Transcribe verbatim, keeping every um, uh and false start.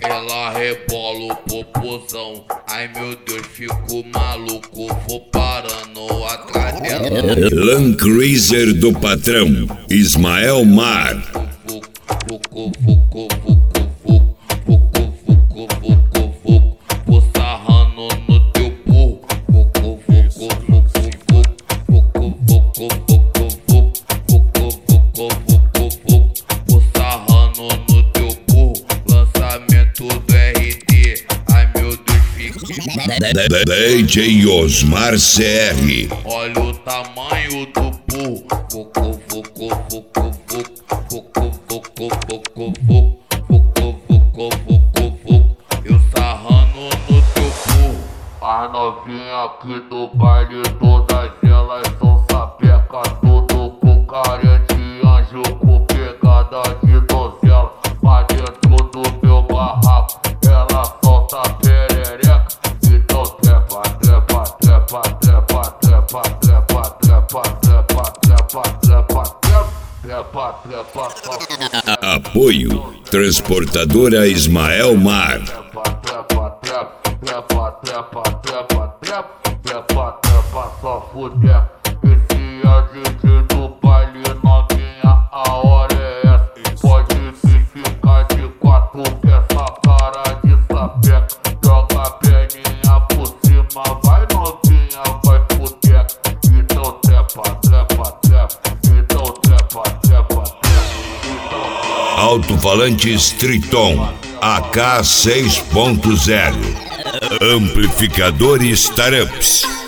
ela rebola o popozão. Ai meu Deus, fico maluco, vou parando atrás dela. Land Cruiser do patrão, Ismael Mar. Vucu, vucu, vucu, vucu, vucu, vucu, vucu, vucu, vou sarrando no teu burro. Vucu, vucu, vucu, vucu, vucu, vucu, vucu, vucu, vucu, vucu, vucu, vucu, vou sarrando no teu burro. Lançamento do R D, ai meu Deus, fica. D J Osmar C R. Olha o tamanho do burro. Vucu, vucu, vucu, vucu, vucu, vucu, vucu, vucu, vucu, vucu, vucu, vucu, eu sarrando no teu burro. As novinhas aqui do baile, todas elas são sapeca, tudo com cara de anjo, com pegada de donzela. Mas dentro do meu barraco, ela solta perereca. Então trepa, trepa, trepa, trepa, trepa, trepa, trepa, trepa, trepa, trepa, trepa, trepa, trepa. Apoio Transportadora Ismael Mar. Trepa, trepa, trepa, trepa, trepa, trepa, trepa, trepa, só fuder. Esse é D J do baile, novinha, a hora é essa. Pode se ficar de quatro, que essa cara de sapeca. Joga a perninha por cima, vai novinha, vai fuder. Então trepa, trepa, trepa, então trepa, trepa, trepa. Alto-falantes Triton A K seis ponto zero. Amplificadores Taramps.